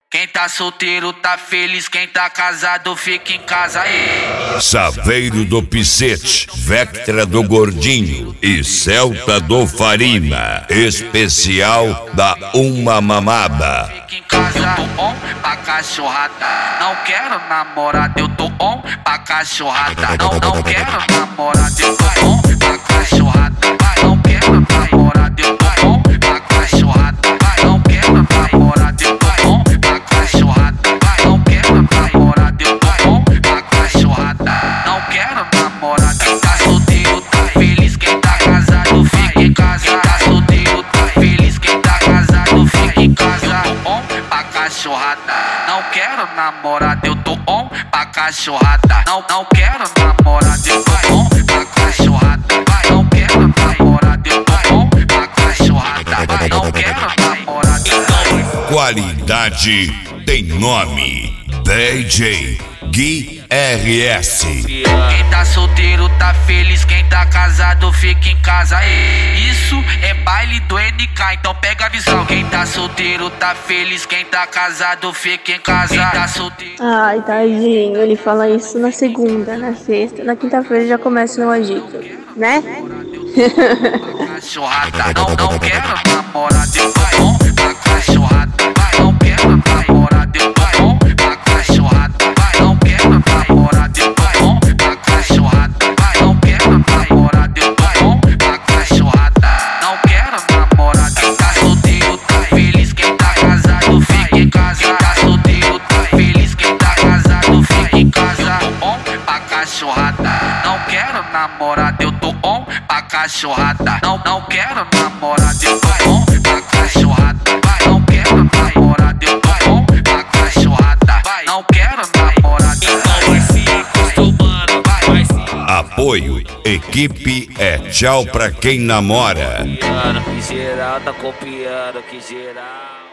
Quem tá solteiro tá feliz, quem tá casado fica em casa aí. Saveiro do Picete, Vectra do Gordinho e Celta do Farina. Especial da Uma Mamada. Fica em casa, eu tô on pra cachorrada. Não quero namorada, eu tô on pra cachorrada. Não quero namorada, eu tô on pra cachorrada. Não quero namorada, eu tô on pra cachorrada. Não quero namorada, eu tô on pra cachorrada. Não quero namorada, eu tô on pra cachorrada. Não quero namorada. Quem tá solteiro tá feliz, quem tá casado fica em casa. Quem tá solteiro tá feliz, quem tá casado fica em casa. Eu tô on pra cachorrada. Não quero namorada, eu tô on pra cachorrada. Não quero namorada, eu tô on pra cachorrada. Não quero namorada, eu tô on pra cachorrada. Não quero namorada. Qualidade tem nome. DJ Gui RS. Quem tá solteiro tá feliz, quem tá casado fica em casa aí. Isso é baile do NK, então pega a visão. Quem tá solteiro tá feliz, quem tá casado fica em casa. Quem tá solteiro... Ai, tadinho, ele fala isso na segunda, na sexta, na quinta-feira já começa no agito, né? Cachorrada, não quero namorada, eu tô on pra cachorrada. Não quero namorada, eu tô on pra cachorrada. Não quero namorada, eu tô on pra cachorrada. Não quero namorada, eu tô on pra cachorrada. Não quero namorada. Quem tá solteiro tá feliz, quem tá casado fica em casa. Quem tá solteiro tá feliz, quem tá casado fica em casa. Eu tô on pra cachorrada. Não quero namorada, eu tô on pra cachorrada. Não quero namorada, eu tô on pra cachorrada. Não quero namorada, eu tô on pra cachorrada. Não quero namorada. Então vai se acostumando, vai se... Apoio, equipe é tchau pra quem namora. Que geral tá copiando, que geral.